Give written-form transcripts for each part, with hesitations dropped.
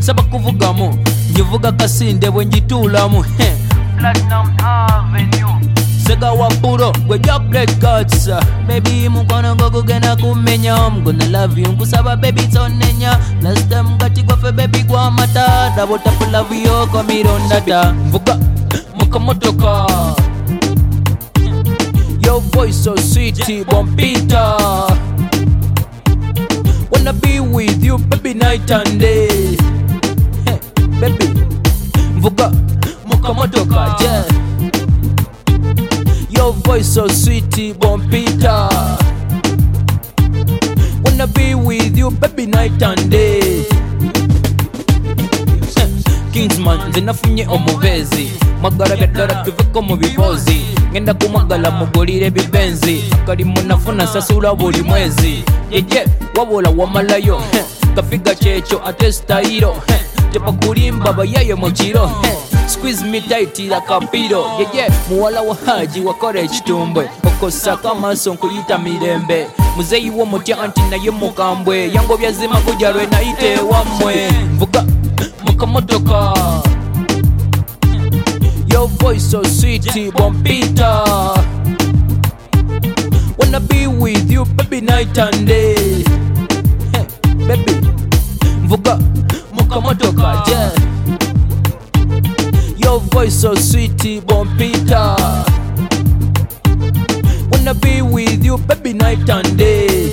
saba kuvugamu njivuga kasinde bwe njituulamu Platinum Avenue Sega wa puro gwe chocolate guts baby mukono gwo gugenda kumenya I'm gonna love you nkusaba baby tonenya last time ngati gwafe baby gwa mata double tap love yo kwa mirondada mvuga mukamotoka your voice so sweet bompita wanna be with you baby night and day hey, baby mvuga mukamotoka yeah your voice so sweet bompita wanna be with you baby night and day Kingsman zinafunye omubezi magara byadara tuveko mu bibozi ngenda kumagala mugulire bibenzi akalimu nafuna sasula buli mwezi yeje wabola wamalayo kafiga checho ate style tepa kulimba bayayo mu kiro squeeze me tight like a piro yeje muwala wa haji wakore ekitumbwe okosaka maso nkuyita mirembe muzeyi wo mutya anti naye mukambwe yango byazima kujalwe naite wamwe mvuga mukamotoka your voice so sweet bompita wanna be with you baby night and day hey, baby mvuga mukamotoka yeah your voice so sweet bompita wanna be with you baby night and day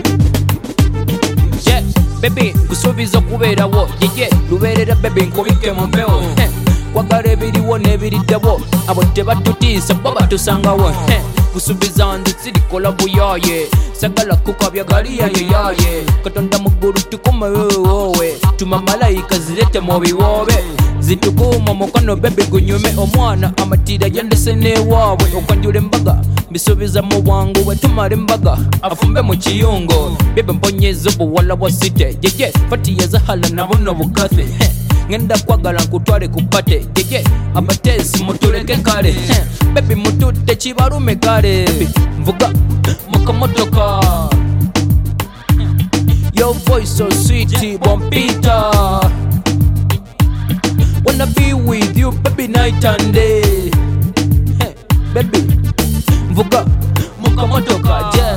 yeah baby kusubiza kuberawo yeah luberera baby nkubike mu mbeho kwagala ebiriwo n'ebiriddebo abo tebatutiisa bo batusangawo kusubiza nzirikola buyaye sagala kukabya galiyayeyaye katonda muggulu tukumewowe tuma malayika zirete mu biwoobe zitukuma mukono bebi gunyume omwana amatira yandese n'ewaabwe okwanjula embaga mbisubiza mu bwangu bwe tumala embaga afumbe mu kiyungo bebe mponyeza obuwala bwa site jeje fatiya zahala nabuno bukathe ngenda kwagala nkutwale kupate jeje abatesi mutuleke kale bebi mututte kibalume kale mvuga mukamotoka your voice so sweet bompita wanna be with you baby night and day hey, baby mvuga mukamotoka yeah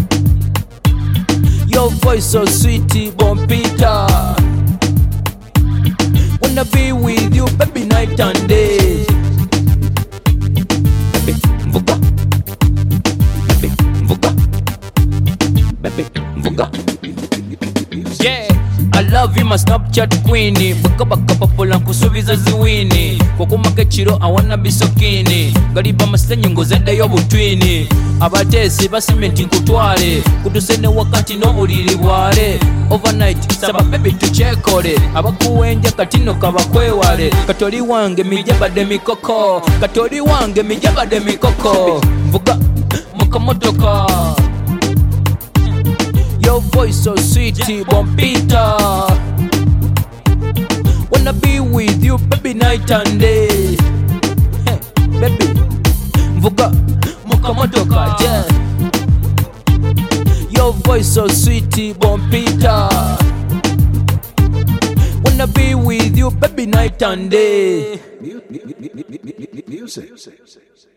your voice so sweet bompita wanna be with you baby night and day baby mvuga baby mvuga baby mvuga yeah I love you my Snapchat queen baka papola nkusubiza ziwini kokumaka ekiro I wanna be so keen galiba masenyi ngozeddeyo butwini abatesi basimenti nkutwale kutusene wakati n'obuliri bwale overnight saba baby tuchekole abakuwenja katino kabakwewale katoli wange mijabade mikoko katoli wange mijabade mikoko mvuga mukamotoka your voice so sweet bompita wanna be with you baby night and day hey, baby mvuga mukamotoka yeah your voice so sweet bompita wanna be with you baby night and day music